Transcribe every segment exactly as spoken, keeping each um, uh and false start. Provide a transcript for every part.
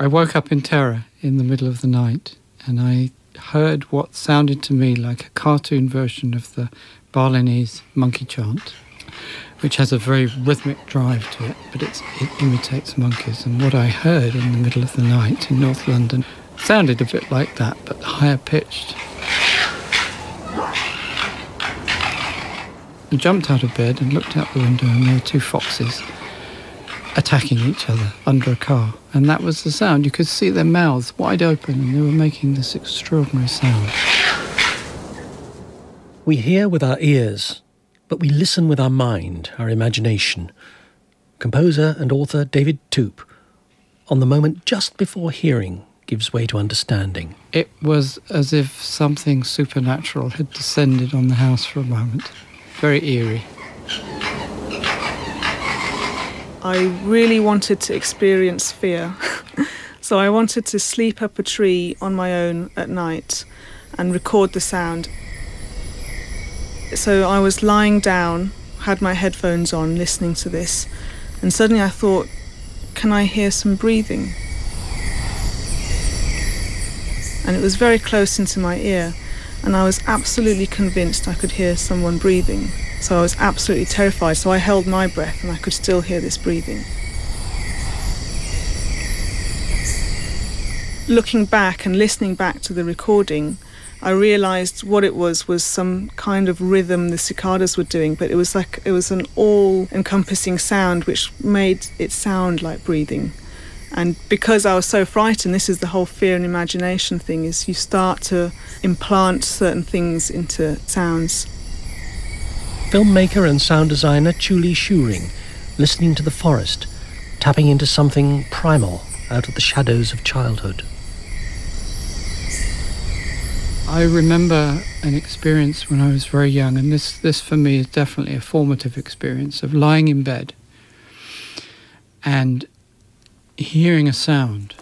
I woke up in terror in the middle of the night, and I heard what sounded to me like a cartoon version of the Balinese monkey chant, which has a very rhythmic drive to it, but it's, it imitates monkeys. And what I heard in the middle of the night in North London sounded a bit like that, but higher pitched. I jumped out of bed and looked out the window, and there were two foxes attacking each other under a car. And that was the sound. You could see their mouths wide open, and they were making this extraordinary sound. We hear with our ears, but we listen with our mind, our imagination. Composer and author David Toop, on the moment just before hearing gives way to understanding. It was as if something supernatural had descended on the house for a moment. Very eerie. I really wanted to experience fear. So I wanted to sleep up a tree on my own at night and record the sound. So I was lying down, had my headphones on, listening to this, and suddenly I thought, can I hear some breathing? And it was very close into my ear, and I was absolutely convinced I could hear someone breathing. So I was absolutely terrified, so I held my breath and I could still hear this breathing. Looking back and listening back to the recording, I realised what it was was some kind of rhythm the cicadas were doing, but it was like it was an all-encompassing sound which made it sound like breathing. And because I was so frightened, this is the whole fear and imagination thing, is you start to implant certain things into sounds. Filmmaker and sound designer Julie Shuring, listening to the forest, tapping into something primal out of the shadows of childhood. I remember an experience when I was very young, and this, this for me is definitely a formative experience, of lying in bed and hearing a sound.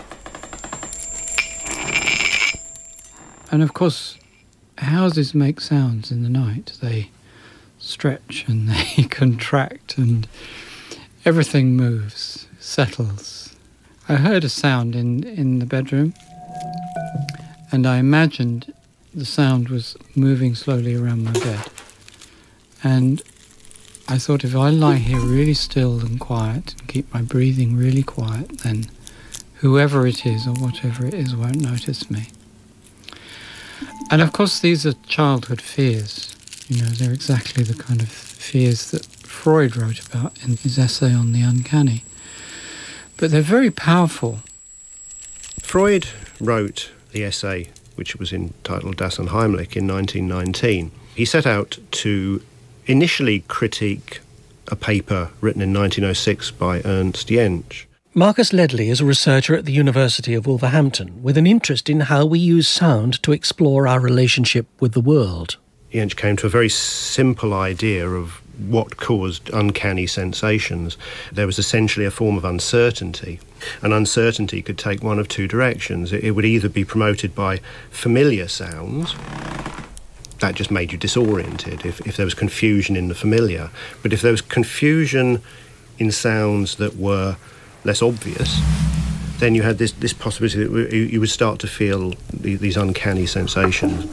And of course, houses make sounds in the night. They stretch and they contract and everything moves, settles. I heard a sound in, in the bedroom, and I imagined the sound was moving slowly around my bed. And I thought, if I lie here really still and quiet and keep my breathing really quiet, then whoever it is or whatever it is won't notice me. And of course these are childhood fears. You know, they're exactly the kind of fears that Freud wrote about in his essay on the uncanny. But they're very powerful. Freud wrote the essay, which was entitled Das Unheimlich, in nineteen nineteen. He set out to initially critique a paper written in nineteen oh six by Ernst Jentsch. Marcus Ledley is a researcher at the University of Wolverhampton with an interest in how we use sound to explore our relationship with the world. Jentsch came to a very simple idea of what caused uncanny sensations. There was essentially a form of uncertainty, and uncertainty could take one of two directions. It would either be promoted by familiar sounds, that just made you disoriented if, if there was confusion in the familiar. But if there was confusion in sounds that were less obvious, then you had this, this possibility that you would start to feel these uncanny sensations.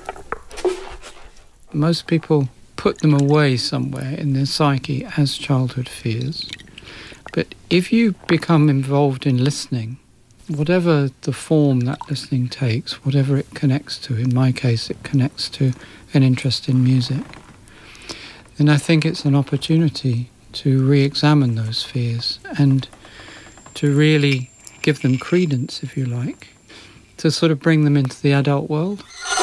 Most people put them away somewhere in their psyche as childhood fears. But if you become involved in listening, whatever the form that listening takes, whatever it connects to, in my case it connects to an interest in music, then I think it's an opportunity to re-examine those fears and to really give them credence, if you like, to sort of bring them into the adult world.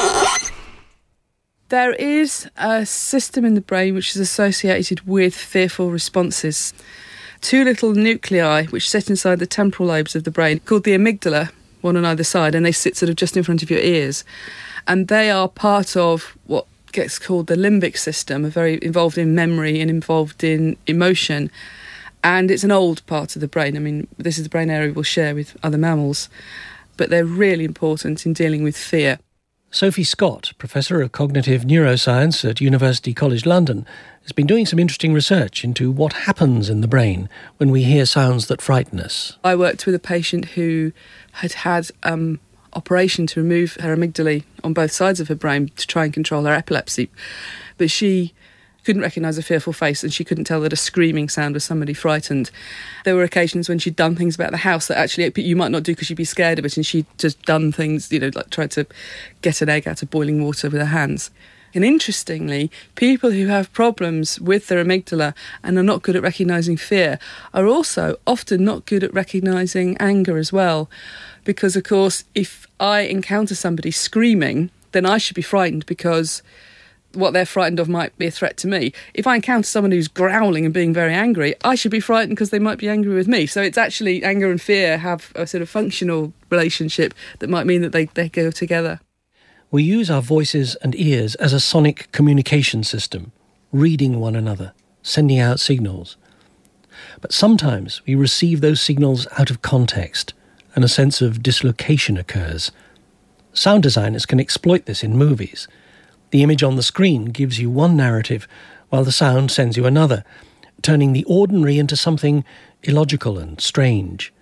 There is a system in the brain which is associated with fearful responses. Two little nuclei which sit inside the temporal lobes of the brain, called the amygdala, one on either side, and they sit sort of just in front of your ears. And they are part of what gets called the limbic system, are very involved in memory and involved in emotion. And it's an old part of the brain. I mean, this is the brain area we'll share with other mammals, but they're really important in dealing with fear. Sophie Scott, Professor of Cognitive Neuroscience at University College London, has been doing some interesting research into what happens in the brain when we hear sounds that frighten us. I worked with a patient who had had um, operation to remove her amygdala on both sides of her brain to try and control her epilepsy. But she couldn't recognise a fearful face, and she couldn't tell that a screaming sound was somebody frightened. There were occasions when she'd done things about the house that actually you might not do because you'd be scared of it, and she'd just done things, you know, like tried to get an egg out of boiling water with her hands. And interestingly, people who have problems with their amygdala and are not good at recognising fear are also often not good at recognising anger as well. Because, of course, if I encounter somebody screaming, then I should be frightened because what they're frightened of might be a threat to me. If I encounter someone who's growling and being very angry, I should be frightened because they might be angry with me. So it's actually anger and fear have a sort of functional relationship that might mean that they, they go together. We use our voices and ears as a sonic communication system, reading one another, sending out signals. But sometimes we receive those signals out of context, and a sense of dislocation occurs. Sound designers can exploit this in movies. The image on the screen gives you one narrative, while the sound sends you another, turning the ordinary into something illogical and strange.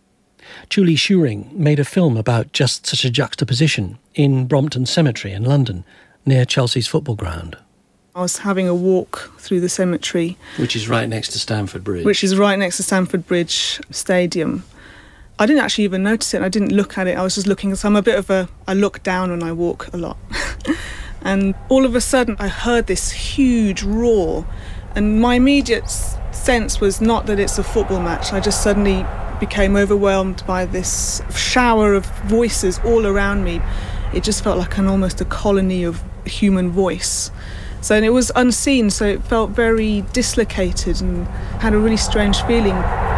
Julie Shuring made a film about just such a juxtaposition in Brompton Cemetery in London, near Chelsea's football ground. I was having a walk through the cemetery. Which is right next to Stamford Bridge. Which is right next to Stamford Bridge Stadium. I didn't actually even notice it. I didn't look at it. I was just looking. So I'm a bit of a... I look down when I walk a lot. And all of a sudden, I heard this huge roar. And my immediate sense was not that it's a football match. I just suddenly became overwhelmed by this shower of voices all around me. It just felt like an almost a colony of human voice. So and it was unseen, so it felt very dislocated and had a really strange feeling.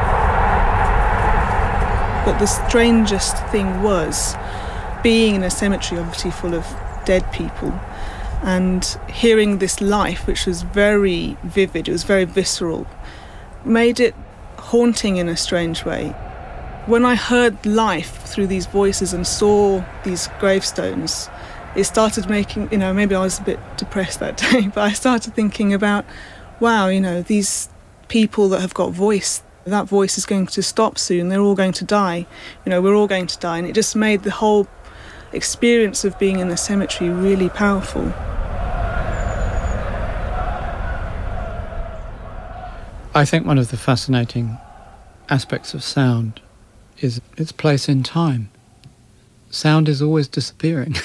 But the strangest thing was being in a cemetery, obviously full of dead people, and hearing this life, which was very vivid, it was very visceral, made it haunting in a strange way. When I heard life through these voices and saw these gravestones, it started making, you know, maybe I was a bit depressed that day, but I started thinking about, wow, you know, these people that have got voice, that voice is going to stop soon, they're all going to die, you know, we're all going to die. And it just made the whole experience of being in the cemetery really powerful. I think one of the fascinating aspects of sound is its place in time. Sound is always disappearing.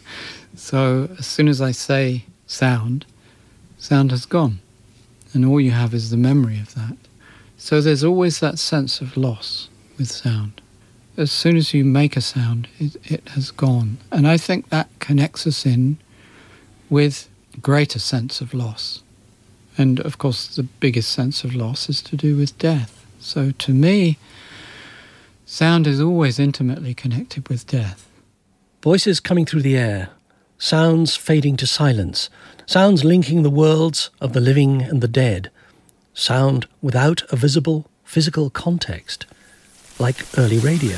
So as soon as I say sound, sound has gone. And all you have is the memory of that. So there's always that sense of loss with sound. As soon as you make a sound, it, it has gone. And I think that connects us in with a greater sense of loss. And of course, the biggest sense of loss is to do with death. So to me, sound is always intimately connected with death. Voices coming through the air, sounds fading to silence, sounds linking the worlds of the living and the dead, sound without a visible physical context, like early radio.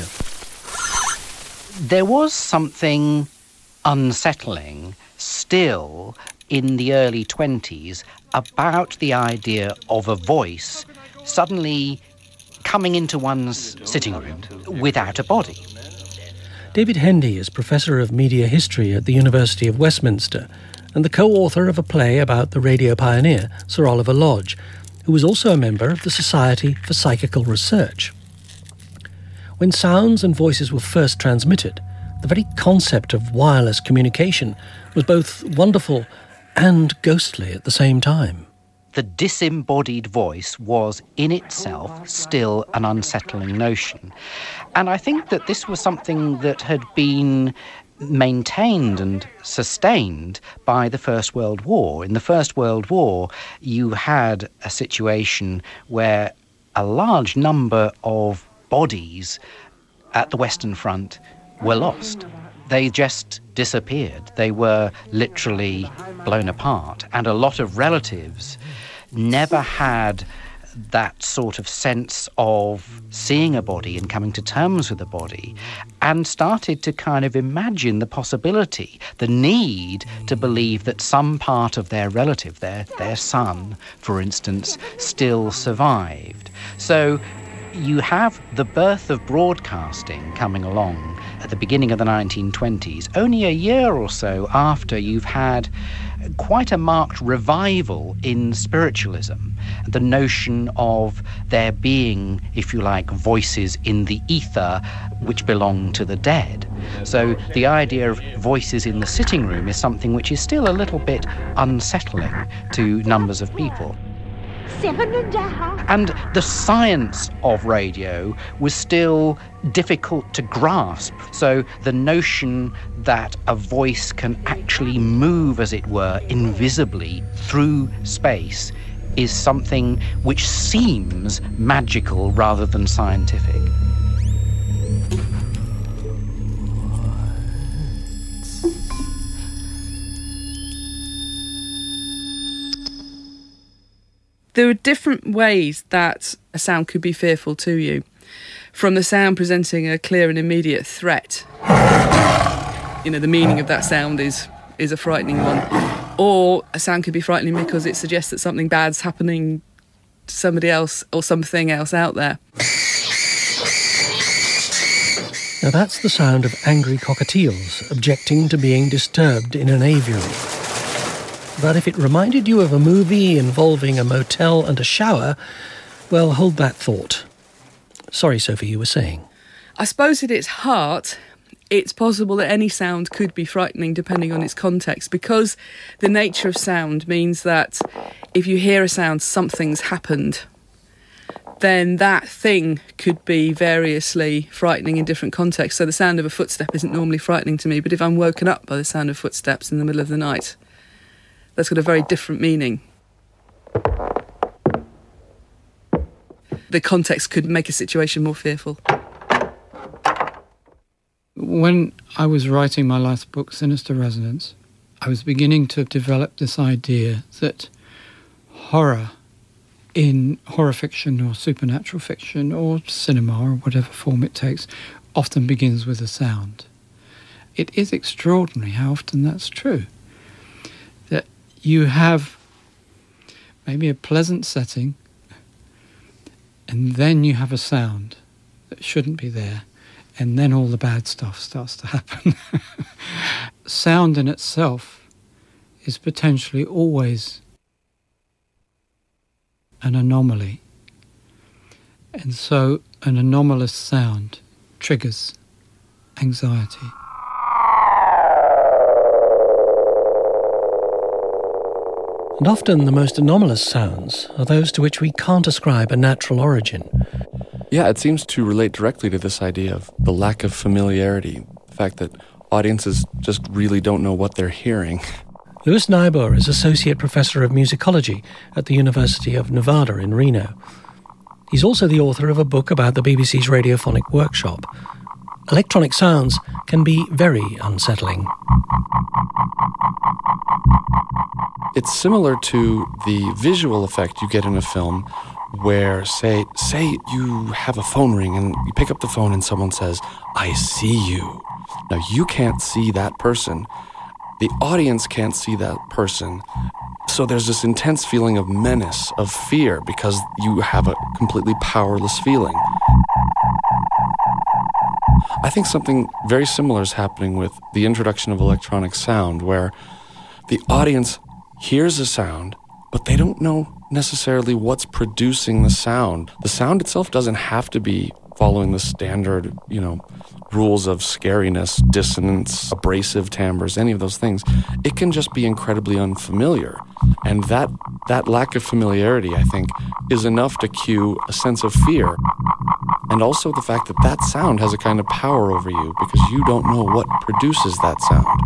There was something unsettling still in the early twenties about the idea of a voice suddenly coming into one's sitting room without a body. David Hendy is Professor of Media History at the University of Westminster and the co-author of a play about the radio pioneer, Sir Oliver Lodge, who was also a member of the Society for Psychical Research. When sounds and voices were first transmitted, the very concept of wireless communication was both wonderful and ghostly at the same time. The disembodied voice was in itself still an unsettling notion. And I think that this was something that had been maintained and sustained by the First World War. In the First World War, you had a situation where a large number of bodies at the Western Front were lost. They just disappeared. They were literally blown apart. And a lot of relatives never had that sort of sense of seeing a body and coming to terms with a body, and started to kind of imagine the possibility, the need to believe that some part of their relative, their, their son, for instance, still survived. So you have the birth of broadcasting coming along at the beginning of the nineteen twenties, only a year or so after you've had quite a marked revival in spiritualism, the notion of there being, if you like, voices in the ether which belong to the dead. So the idea of voices in the sitting room is something which is still a little bit unsettling to numbers of people. And the science of radio was still difficult to grasp. So the notion that a voice can actually move, as it were, invisibly through space is something which seems magical rather than scientific. There are different ways that a sound could be fearful to you. From the sound presenting a clear and immediate threat. You know, the meaning of that sound is is a frightening one. Or a sound could be frightening because it suggests that something bad's happening to somebody else or something else out there. Now that's the sound of angry cockatiels objecting to being disturbed in an aviary. But if it reminded you of a movie involving a motel and a shower, well, hold that thought. Sorry, Sophie, you were saying. I suppose at its heart, it's possible that any sound could be frightening depending on its context, because the nature of sound means that if you hear a sound, something's happened, then that thing could be variously frightening in different contexts. So the sound of a footstep isn't normally frightening to me, but if I'm woken up by the sound of footsteps in the middle of the night, that's got a very different meaning. The context could make a situation more fearful. When I was writing my last book, Sinister Resonance, I was beginning to develop this idea that horror in horror fiction or supernatural fiction or cinema or whatever form it takes often begins with a sound. It is extraordinary how often that's true. That you have maybe a pleasant setting and then you have a sound that shouldn't be there, and then all the bad stuff starts to happen. Sound in itself is potentially always an anomaly. And so an anomalous sound triggers anxiety. And often the most anomalous sounds are those to which we can't ascribe a natural origin. Yeah, it seems to relate directly to this idea of the lack of familiarity, the fact that audiences just really don't know what they're hearing. Louis Niebuhr is Associate Professor of Musicology at the University of Nevada in Reno. He's also the author of a book about the B B C's radiophonic workshop. Electronic sounds can be very unsettling. It's similar to the visual effect you get in a film where, say, say you have a phone ring and you pick up the phone and someone says, "I see you." Now, you can't see that person. The audience can't see that person. So there's this intense feeling of menace, of fear, because you have a completely powerless feeling. I think something very similar is happening with the introduction of electronic sound, where the audience hears a sound, but they don't know necessarily what's producing the sound. The sound itself doesn't have to be following the standard, you know, rules of scariness, dissonance, abrasive timbres, any of those things. It can just be incredibly unfamiliar. And that that lack of familiarity, I think, is enough to cue a sense of fear. And also the fact that that sound has a kind of power over you because you don't know what produces that sound.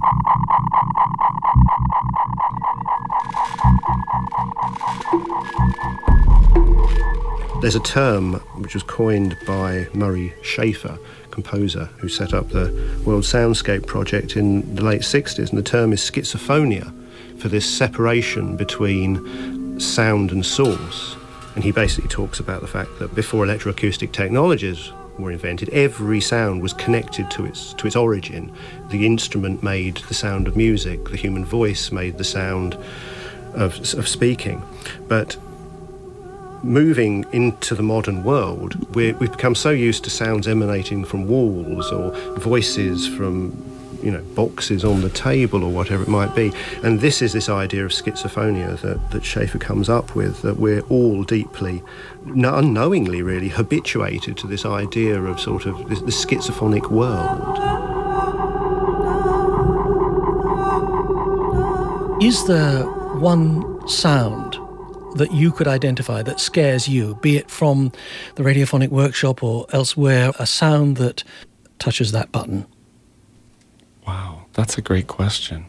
There's a term which was coined by Murray Schafer, composer who set up the World Soundscape Project in the late sixties, and the term is schizophonia, for this separation between sound and source. And he basically talks about the fact that before electroacoustic technologies were invented, every sound was connected to its to its origin. The instrument made the sound of music, the human voice made the sound of, of speaking. But moving into the modern world, we're, we've become so used to sounds emanating from walls or voices from, you know, boxes on the table or whatever it might be. And this is this idea of schizophrenia that, that Schaeffer comes up with, that we're all deeply, unknowingly really, habituated to this idea of sort of this, this schizophrenic world. Is there one sound that you could identify that scares you, be it from the Radiophonic Workshop or elsewhere, a sound that touches that button? Wow, that's a great question.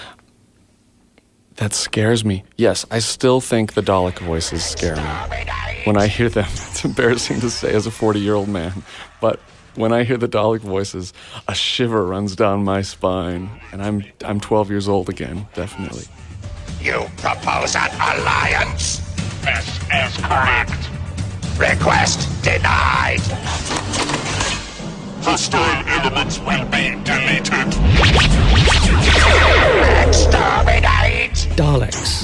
That scares me. Yes, I still think the Dalek voices scare me. When I hear them, it's embarrassing to say as a forty-year-old man, but when I hear the Dalek voices, a shiver runs down my spine, and I'm I'm twelve years old again, definitely. You propose an alliance? This is correct. Request denied. Hostile elements will be deleted. Exterminate! Daleks.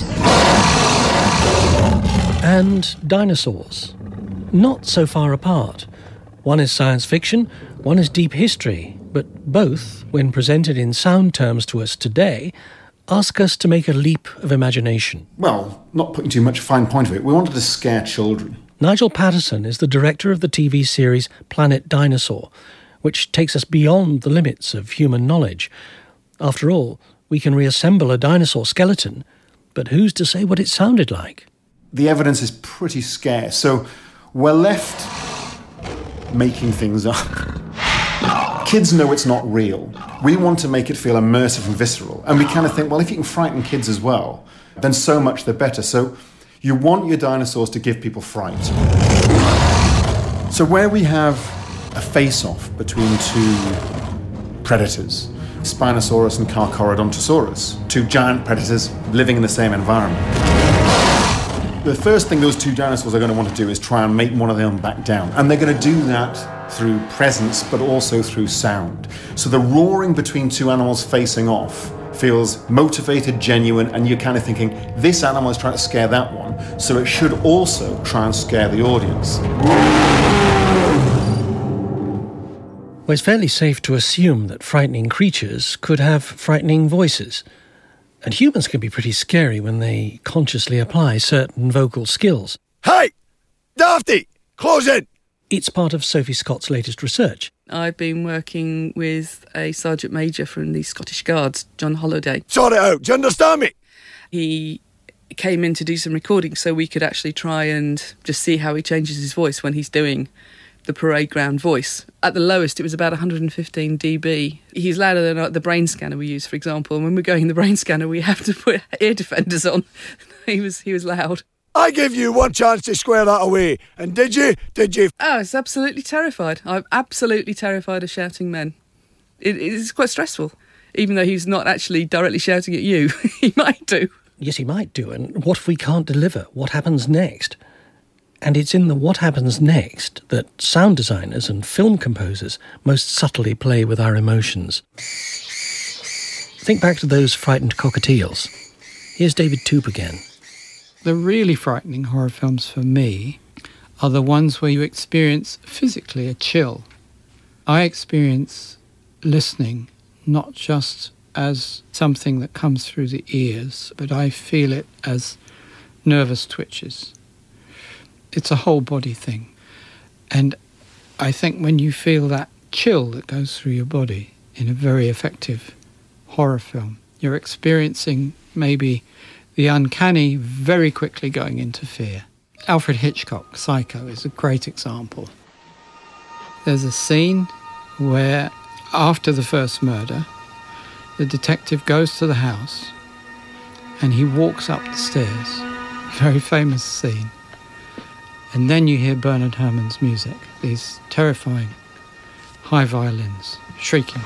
And dinosaurs. Not so far apart. One is science fiction, one is deep history, but both, when presented in sound terms to us today, ask us to make a leap of imagination. Well, not putting too much fine point of it, we wanted to scare children. Nigel Patterson is the director of the T V series Planet Dinosaur, which takes us beyond the limits of human knowledge. After all, we can reassemble a dinosaur skeleton, but who's to say what it sounded like? The evidence is pretty scarce, so we're left making things up. Kids know it's not real. We want to make it feel immersive and visceral, and we kind of think, well, if you can frighten kids as well, then so much the better. So you want your dinosaurs to give people fright. So where we have a face-off between two predators, Spinosaurus and Carcharodontosaurus, two giant predators living in the same environment. The first thing those two dinosaurs are going to want to do is try and make one of them back down. And they're going to do that through presence, but also through sound. So the roaring between two animals facing off feels motivated, genuine, and you're kind of thinking, this animal is trying to scare that one, so it should also try and scare the audience. Well, it's fairly safe to assume that frightening creatures could have frightening voices. And humans can be pretty scary when they consciously apply certain vocal skills. Hey! Dafty! Close in! It's part of Sophie Scott's latest research. I've been working with a Sergeant Major from the Scottish Guards, John Holliday. Sort it out, do you understand me? He came in to do some recording so we could actually try and just see how he changes his voice when he's doing the parade ground voice. At the lowest, it was about one hundred fifteen decibels. He's louder than the brain scanner we use, for example. And when we're going in the brain scanner, we have to put ear defenders on. he was he was loud. I gave you one chance to square that away. And did you? Did you? Oh, I was absolutely terrified. I'm absolutely terrified of shouting men. It is quite stressful. Even though he's not actually directly shouting at you, he might do. Yes, he might do. And what if we can't deliver? What happens next? And it's in the what happens next that sound designers and film composers most subtly play with our emotions. Think back to those frightened cockatiels. Here's David Toop again. The really frightening horror films for me are the ones where you experience physically a chill. I experience listening not just as something that comes through the ears, but I feel it as nervous twitches. It's a whole body thing. And I think when you feel that chill that goes through your body in a very effective horror film, you're experiencing maybe the uncanny very quickly going into fear. Alfred Hitchcock, Psycho, is a great example. There's a scene where, after the first murder, the detective goes to the house and he walks up the stairs. Very famous scene. And then you hear Bernard Herrmann's music, these terrifying high violins shrieking.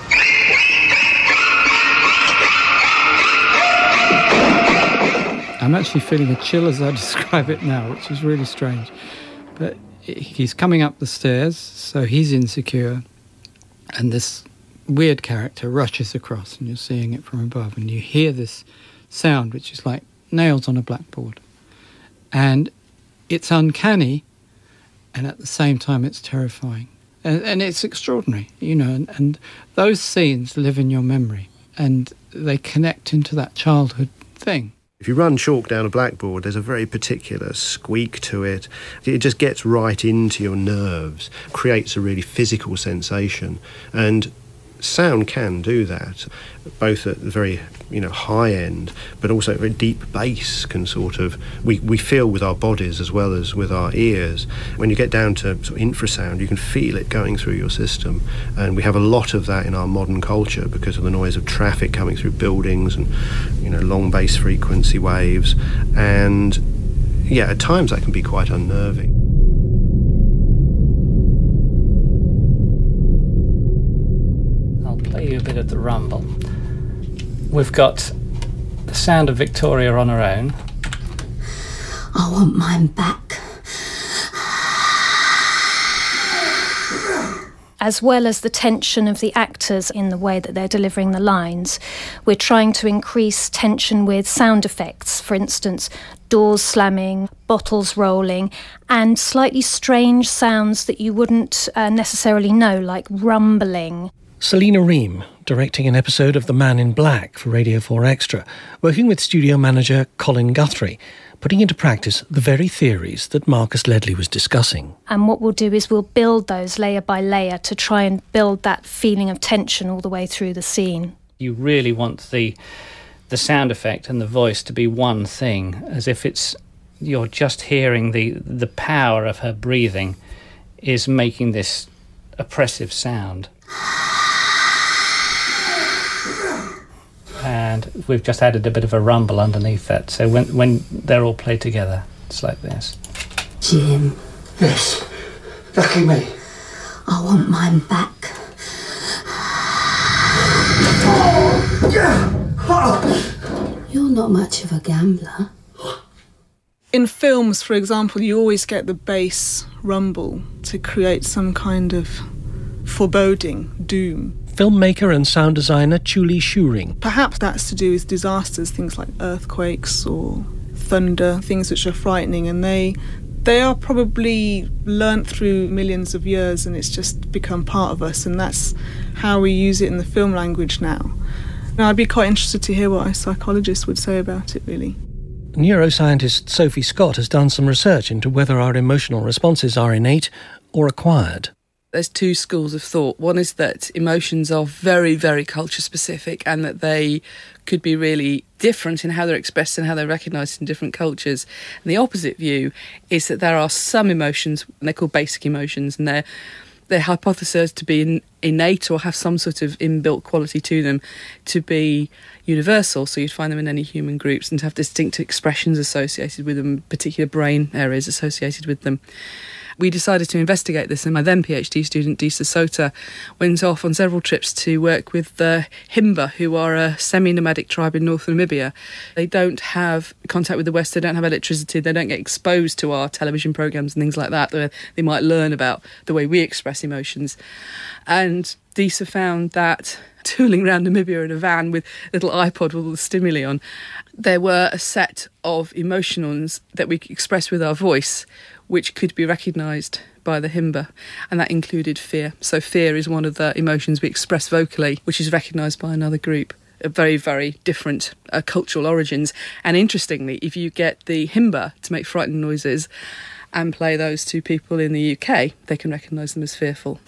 I'm actually feeling a chill as I describe it now, which is really strange. But he's coming up the stairs, so he's insecure, and this weird character rushes across, and you're seeing it from above, and you hear this sound which is like nails on a blackboard. And it's uncanny, and at the same time it's terrifying. And, and it's extraordinary, you know, and, and those scenes live in your memory, and they connect into that childhood thing. If you run chalk down a blackboard, there's a very particular squeak to it. It just gets right into your nerves, creates a really physical sensation. And sound can do that, both at the very, you know, high end, but also at very deep bass can sort of, we, we feel with our bodies as well as with our ears. When you get down to sort of infrasound, you can feel it going through your system. And we have a lot of that in our modern culture because of the noise of traffic coming through buildings and, you know, long bass frequency waves. And yeah, at times that can be quite unnerving. Play you a bit of the rumble. We've got the sound of Victoria on her own. I want mine back. As well as the tension of the actors in the way that they're delivering the lines, we're trying to increase tension with sound effects, for instance, doors slamming, bottles rolling, and slightly strange sounds that you wouldn't uh, necessarily know, like rumbling. Selina Ream, directing an episode of The Man in Black for Radio four Extra, working with studio manager Colin Guthrie, putting into practice the very theories that Marcus Ledley was discussing. And what we'll do is we'll build those layer by layer to try and build that feeling of tension all the way through the scene. You really want the the sound effect and the voice to be one thing, as if it's you're just hearing the the power of her breathing is making this oppressive sound. And we've just added a bit of a rumble underneath that. So when when they're all played together, it's like this. Jim. Yes. Lucky me. I want mine back. You're not much of a gambler. In films, for example, you always get the bass rumble to create some kind of foreboding, doom. Filmmaker and sound designer Julie Shuring. Perhaps that's to do with disasters, things like earthquakes or thunder, things which are frightening, and they they are probably learnt through millions of years, and it's just become part of us, and that's how we use it in the film language now. Now, I'd be quite interested to hear what a psychologist would say about it, really. Neuroscientist Sophie Scott has done some research into whether our emotional responses are innate or acquired. There's two schools of thought. One is that emotions are very, very culture specific, and that they could be really different in how they're expressed and how they're recognised in different cultures. And the opposite view is that there are some emotions, and they're called basic emotions, and they're they're hypothesised to be in, innate or have some sort of inbuilt quality to them, to be universal. So you'd find them in any human groups and to have distinct expressions associated with them, particular brain areas associated with them. We decided to investigate this, and my then PhD student, Disa Sota, went off on several trips to work with the Himba, who are a semi-nomadic tribe in North Namibia. They don't have contact with the West, they don't have electricity, they don't get exposed to our television programmes and things like that, where they might learn about the way we express emotions. And Disa found that tooling around Namibia in a van with a little iPod with all the stimuli on, there were a set of emotions that we express with our voice which could be recognised by the Himba, and that included fear. So fear is one of the emotions we express vocally, which is recognised by another group. Very, very different uh, cultural origins. And interestingly, if you get the Himba to make frightening noises and play those to people in the U K, they can recognise them as fearful.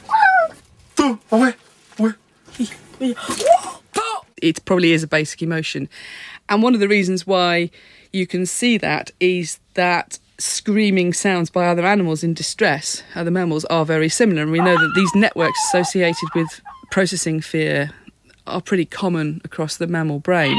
It probably is a basic emotion. And one of the reasons why you can see that is that screaming sounds by other animals in distress, other mammals, are very similar. And we know that these networks associated with processing fear are pretty common across the mammal brain.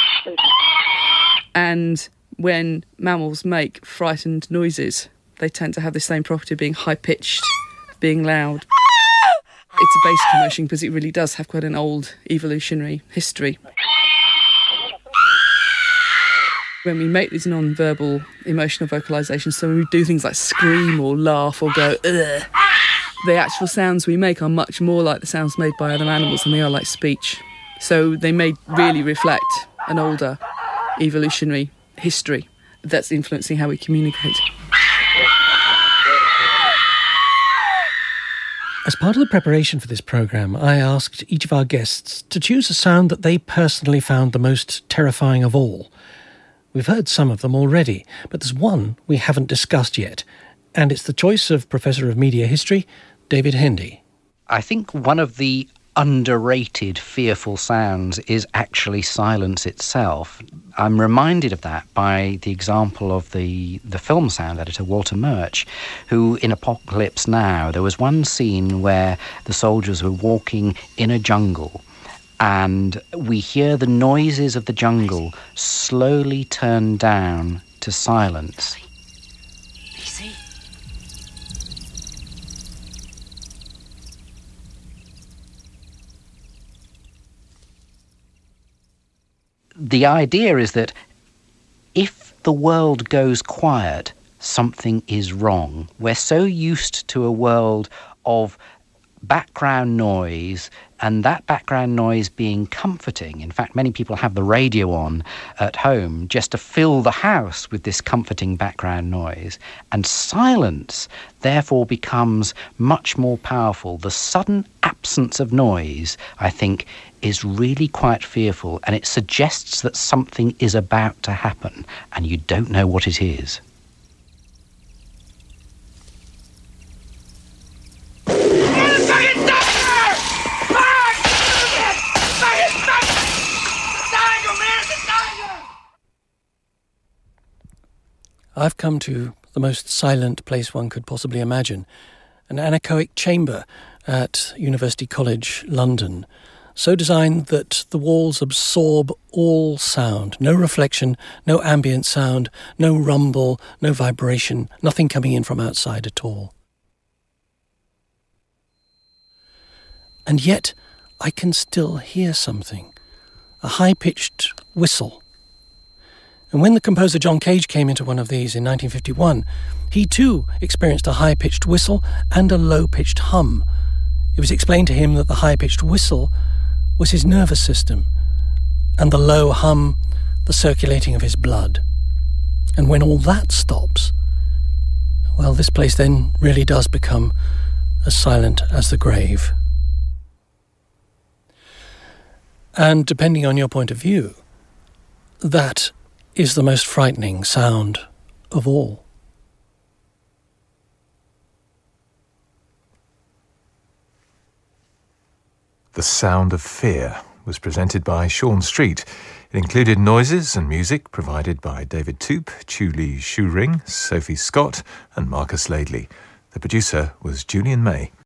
And when mammals make frightened noises, they tend to have the same property of being high-pitched, being loud. It's a basic emotion because it really does have quite an old evolutionary history. When we make these non-verbal emotional vocalisations, so when we do things like scream or laugh or go, ugh, the actual sounds we make are much more like the sounds made by other animals than they are like speech. So they may really reflect an older evolutionary history that's influencing how we communicate. As part of the preparation for this programme, I asked each of our guests to choose a sound that they personally found the most terrifying of all. We've heard some of them already, but there's one we haven't discussed yet, and it's the choice of Professor of Media History, David Hendy. I think one of the underrated fearful sounds is actually silence itself. I'm reminded of that by the example of the, the film sound editor, Walter Murch, who in Apocalypse Now, there was one scene where the soldiers were walking in a jungle and we hear the noises of the jungle slowly turn down to silence. Easy. The idea is that if the world goes quiet, something is wrong. We're so used to a world of background noise, and that background noise being comforting. In fact, many people have the radio on at home just to fill the house with this comforting background noise. And silence, therefore, becomes much more powerful. The sudden absence of noise, I think, is really quite fearful, and it suggests that something is about to happen, and you don't know what it is. I've come to the most silent place one could possibly imagine, an anechoic chamber at University College London, so designed that the walls absorb all sound, no reflection, no ambient sound, no rumble, no vibration, nothing coming in from outside at all. And yet I can still hear something, a high-pitched whistle. And when the composer John Cage came into one of these in nineteen fifty-one, he too experienced a high-pitched whistle and a low-pitched hum. It was explained to him that the high-pitched whistle was his nervous system, and the low hum, the circulating of his blood. And when all that stops, well, this place then really does become as silent as the grave. And depending on your point of view, that is the most frightening sound of all. The Sound of Fear was presented by Sean Street. It included noises and music provided by David Toop, Julie Schuring, Sophie Scott and Marcus Laidley. The producer was Julian May.